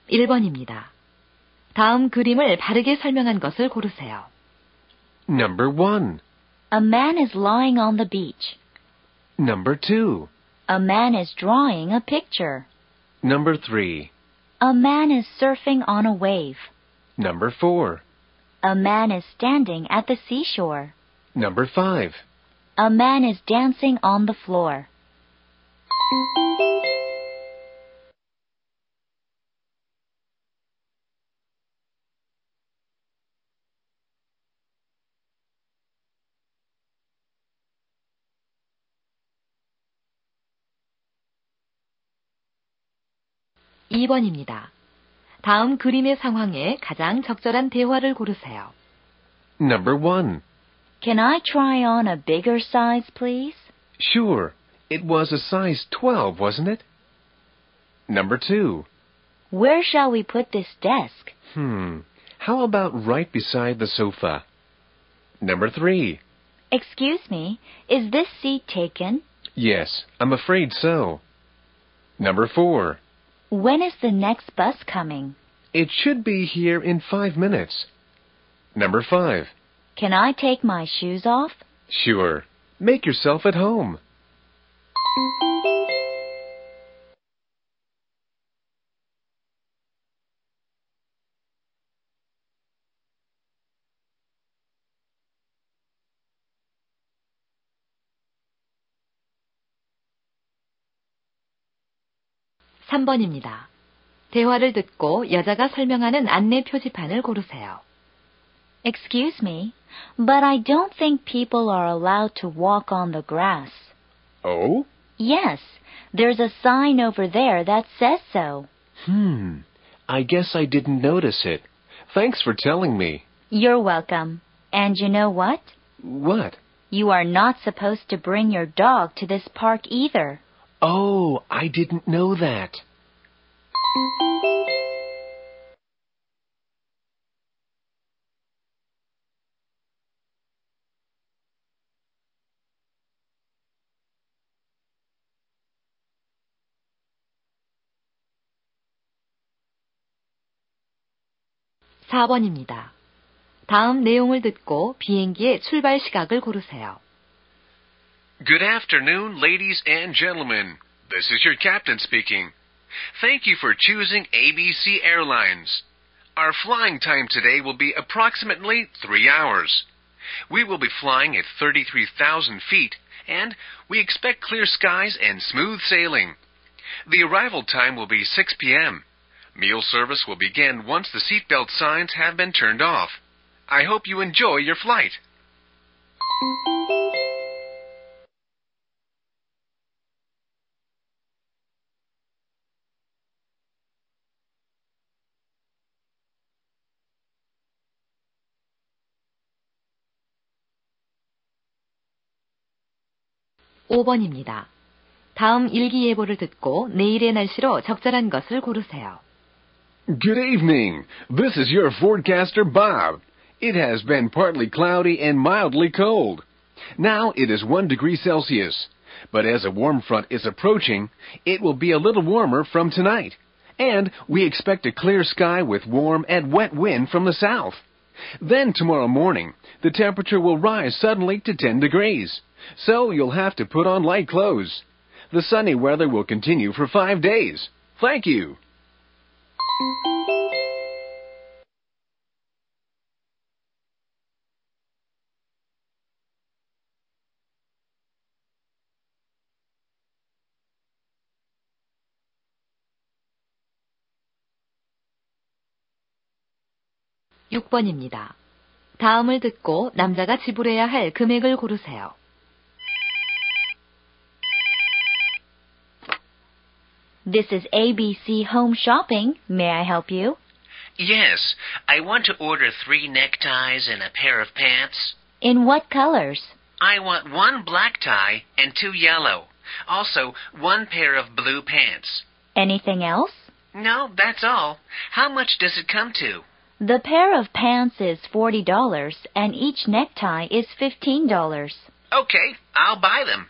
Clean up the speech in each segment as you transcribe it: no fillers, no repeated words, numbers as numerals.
1번입니다. 다음 그림을 바르게 설명한 것을 고르세요. Number 1. A man is lying on the beach. Number 2. A man is drawing a picture. Number 3. A man is surfing on a wave. Number 4. A man is standing at the seashore. Number 5. A man is dancing on the floor. 2번입니다. 다음 그림의 상황에 가장 적절한 대화를 고르세요. Number 1. Can I try on a bigger size, please? Sure. It was a size 12, wasn't it? Number 2. Where shall we put this desk? How about right beside the sofa? Number 3. Excuse me, is this seat taken? Yes, I'm afraid so. Number 4. When is the next bus coming? It should be here in 5 minutes. Number 5. Can I take my shoes off? Sure. Make yourself at home. (3번입니다) 대화를 듣고 여자가 설명하는 안내 표지판을 고르세요. Excuse me, but I don't think people are allowed to walk on the grass. Oh? Yes, there's a sign over there that says so. I guess I didn't notice it. Thanks for telling me. You're welcome. And you know what? What? You are not supposed to bring your dog to this park either. Oh, I didn't know that. (4번입니다) 다음 내용을 듣고 비행기의 출발 시각을 고르세요. Good afternoon, ladies and gentlemen. This is your captain speaking. Thank you for choosing ABC Airlines. Our flying time today will be approximately 3 hours. We will be flying at 33,000 feet, and we expect clear skies and smooth sailing. The arrival time will be 6 p.m. Meal service will begin once the seatbelt signs have been turned off. I hope you enjoy your flight. (5번입니다) 다음 일기예보를 듣고 내일의 날씨로 적절한 것을 고르세요. Good evening. This is your forecaster, Bob. It has been partly cloudy and mildly cold. Now it is 1 degree Celsius. But as a warm front is approaching, it will be a little warmer from tonight. And we expect a clear sky with warm and wet wind from the south. Then tomorrow morning, the temperature will rise suddenly to 10 degrees. So you'll have to put on light clothes. The sunny weather will continue for 5 days. Thank you. (6번입니다) 다음을 듣고 남자가 지불해야 할 금액을 고르세요. This is ABC Home Shopping. May I help you? Yes, I want to order 3 neckties and a pair of pants. In what colors? I want 1 black tie and 2 yellow. Also, 1 pair of blue pants. Anything else? No, that's all. How much does it come to? The pair of pants is $40 and each necktie is $15. Okay, I'll buy them.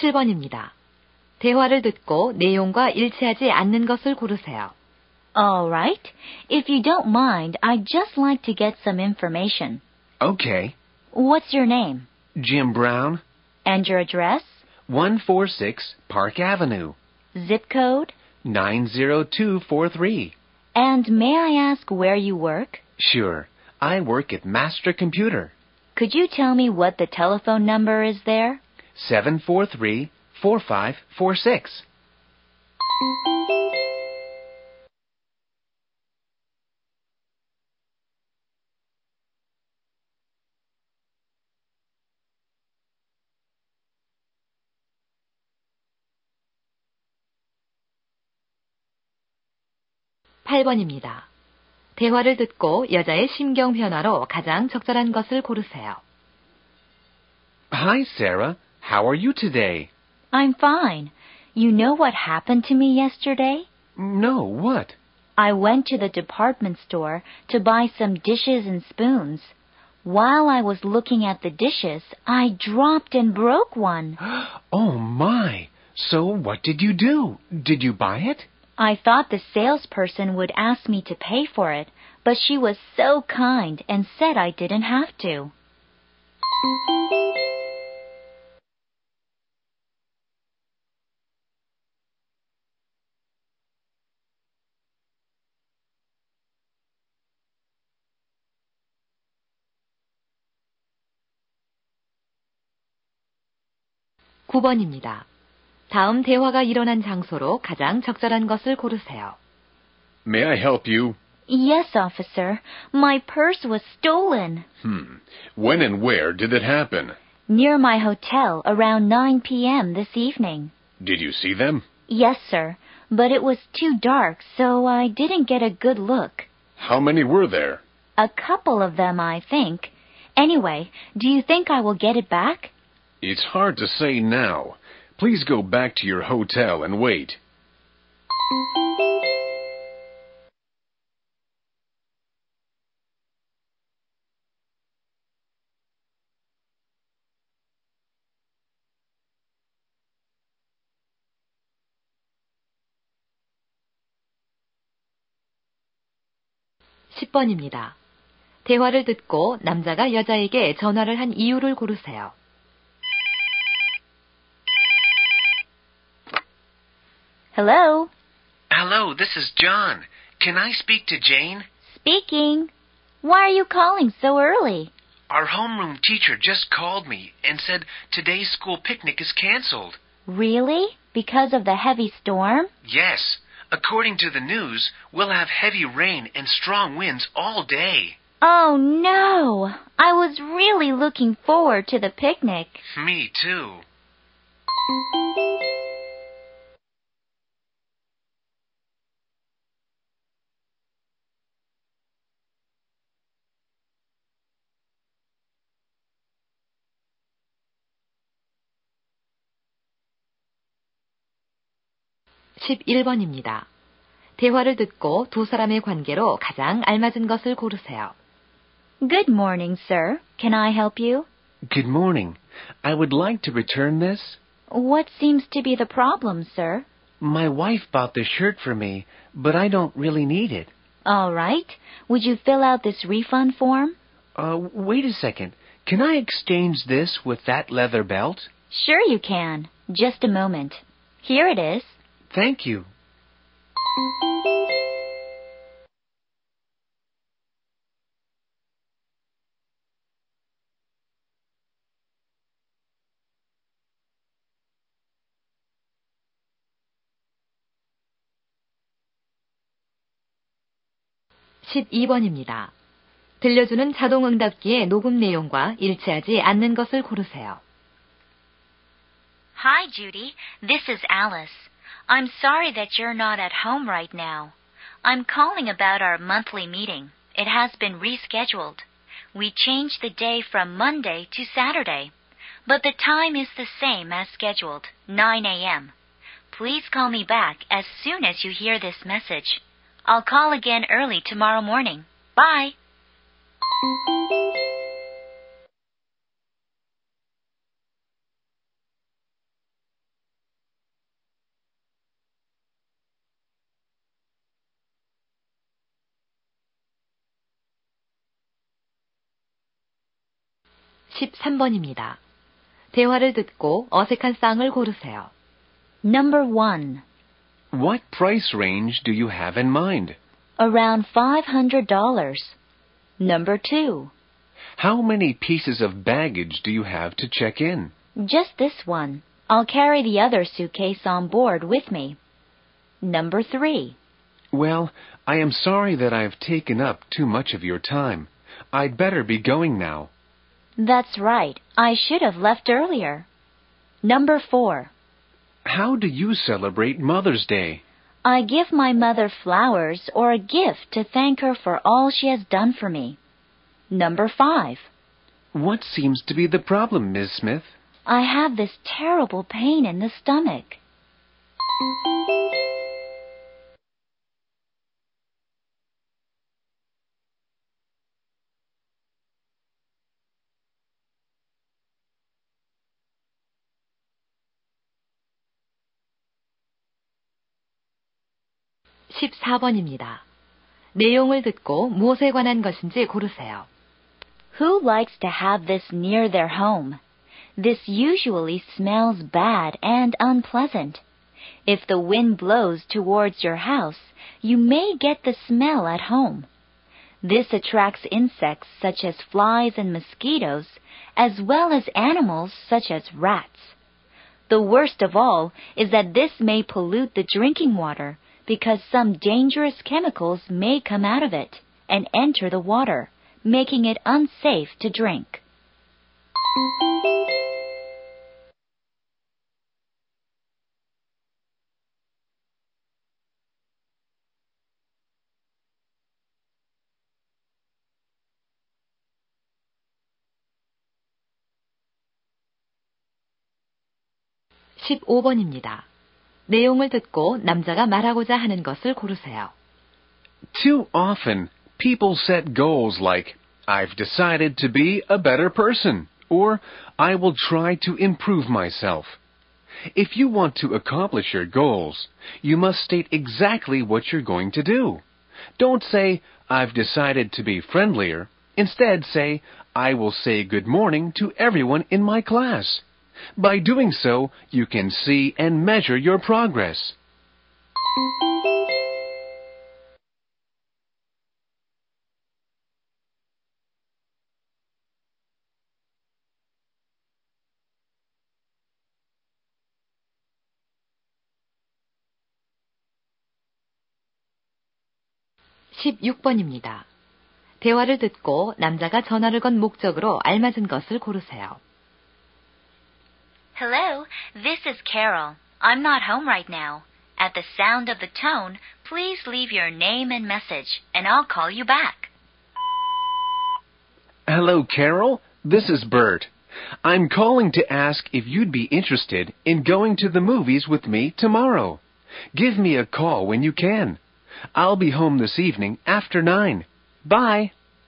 7번입니다. 대화를 듣고 내용과 일치하지 않는 것을 고르세요. All right. If you don't mind, I'd just like to get some information. Okay. What's your name? Jim Brown, And your address? 146 Park Avenue, Zip code? 90243. And may I ask where you work? Sure. I work at Master Computer. Could you tell me what the telephone number is there? 743-4546. (8번입니다) 대화를 듣고 여자의 심경 변화로 가장 적절한 것을 고르세요. Hi, Sarah. How are you today? I'm fine. You know what happened to me yesterday? No, what? I went to the department store to buy some dishes and spoons. While I was looking at the dishes, I dropped and broke one. Oh, my. So what did you do? Did you buy it? I thought the salesperson would ask me to pay for it, but she was so kind and said I didn't have to. (9번입니다) 다음 대화가 일어난 장소로 가장 적절한 것을 고르세요. May I help you? Yes, officer. My purse was stolen. When and where did it happen? Near my hotel around 9 p.m. this evening. Did you see them? Yes, sir. But it was too dark, so I didn't get a good look. How many were there? A couple of them, I think. Anyway, do you think I will get it back? It's hard to say now. Please go back to your hotel and wait. (10번입니다) 대화를 듣고 남자가 여자에게 전화를 한 이유를 고르세요. Hello? Hello, this is John. Can I speak to Jane? Speaking. Why are you calling so early? Our homeroom teacher just called me and said today's school picnic is canceled. Really? Because of the heavy storm? Yes. According to the news, we'll have heavy rain and strong winds all day. Oh, no. I was really looking forward to the picnic. Me too. (11번입니다) 대화를 듣고 두 사람의 관계로 가장 알맞은 것을 고르세요. Good morning, sir. Can I help you? Good morning. I would like to return this. What seems to be the problem, sir? My wife bought this shirt for me, but I don't really need it. All right. Would you fill out this refund form? Wait a second. Can I exchange this with that leather belt? Sure you can. Just a moment. Here it is. Thank you. (12번입니다) 들려주는 자동응답기의 녹음 내용과 일치하지 않는 것을 고르세요. Hi, Judy. This is Alice. I'm sorry that you're not at home right now. I'm calling about our monthly meeting. It has been rescheduled. We changed the day from Monday to Saturday, but the time is the same as scheduled, 9 a.m. Please call me back as soon as you hear this message. I'll call again early tomorrow morning. Bye. 13번입니다. 대화를 듣고 어색한 쌍을 고르세요. Number 1. What price range do you have in mind? Around $500. Number 2. How many pieces of baggage do you have to check in? Just this one. I'll carry the other suitcase on board with me. Number 3. Well, I am sorry that I've taken up too much of your time. I'd better be going now. That's right. I should have left earlier. Number 4. How do you celebrate Mother's Day? I give my mother flowers or a gift to thank her for all she has done for me. Number 5. What seems to be the problem, Miss Smith? I have this terrible pain in the stomach. (14번입니다) 내용을 듣고 무엇에 관한 것인지 고르세요. Who likes to have this near their home? This usually smells bad and unpleasant. If the wind blows towards your house, you may get the smell at home. This attracts insects such as flies and mosquitoes, as well as animals such as rats. The worst of all is that this may pollute the drinking water because some dangerous chemicals may come out of it and enter the water, making it unsafe to drink. (15번입니다) 내용을 듣고 남자가 말하고자 하는 것을 고르세요. Too often, people set goals like, I've decided to be a better person, or I will try to improve myself. If you want to accomplish your goals, you must state exactly what you're going to do. Don't say, I've decided to be friendlier. Instead, say, I will say good morning to everyone in my class. By doing so, you can see and measure your progress. (16번입니다) 대화를 듣고 남자가 전화를 건 목적으로 알맞은 것을 고르세요. Hello, this is Carol. I'm not home right now. At the sound of the tone, please leave your name and message, and I'll call you back. Hello, Carol. This is Bert. I'm calling to ask if you'd be interested in going to the movies with me tomorrow. Give me a call when you can. I'll be home this evening after 9. Bye.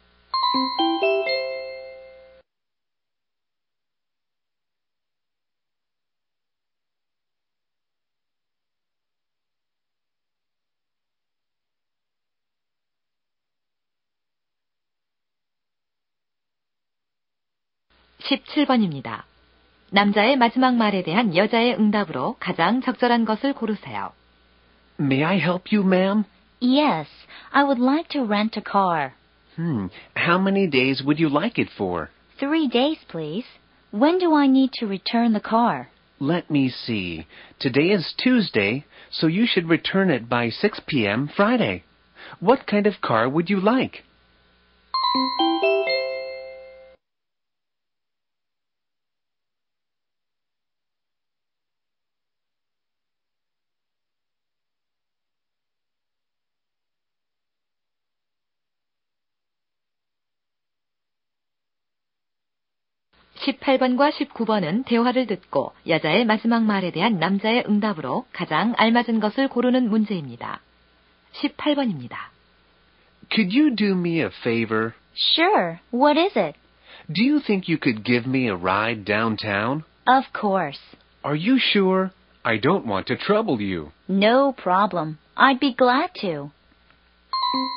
(17번입니다) 남자의 마지막 말에 대한 여자의 응답으로 가장 적절한 것을 고르세요. May I help you, ma'am? Yes, I would like to rent a car. How many days would you like it for? 3 days, please. When do I need to return the car? Let me see. Today is Tuesday, so you should return it by 6 p.m. Friday. What kind of car would you like? (18번과 19번은 대화를 듣고 여자의 마지막 말에 대한 남자의 응답으로 가장 알맞은 것을 고르는 문제입니다. 18번입니다. Could you do me a favor? Sure. What is it? Do you think you could give me a ride downtown? Of course. Are you sure? I don't want to trouble you. No problem. I'd be glad to. (19번입니다) 20번입니다. 20번은 대화를 듣고 여자의 마지막 말에 대한 남자의 응답으로 가장 알맞은 것을 고르는 문제입니다. 18번입니다. Could you do me a favor? Sure. What is it? Do you think you could give me a ride downtown? Of course. Are you sure? I don't want to trouble you. No problem. I'd be glad to.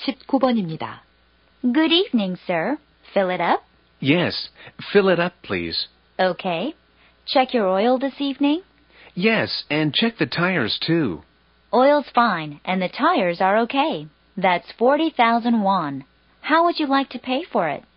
19번입니다. Good evening, sir. Fill it up? Yes, fill it up, please. Okay. Check your oil this evening? Yes, and check the tires, too. Oil's fine, and the tires are okay. That's 40,000 won. How would you like to pay for it?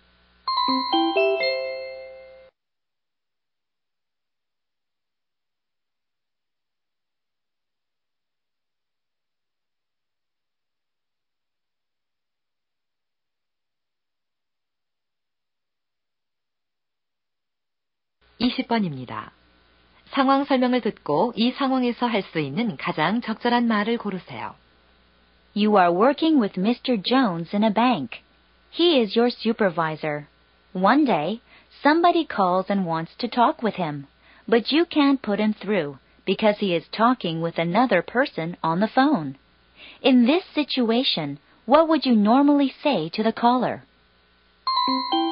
(20번입니다) 상황 설명을 듣고 이 상황에서 할 수 있는 가장 적절한 말을 고르세요. You are working with Mr. Jones in a bank. He is your supervisor. One day, somebody calls and wants to talk with him, but you can't put him through because he is talking with another person on the phone. In this situation, what would you normally say to the caller?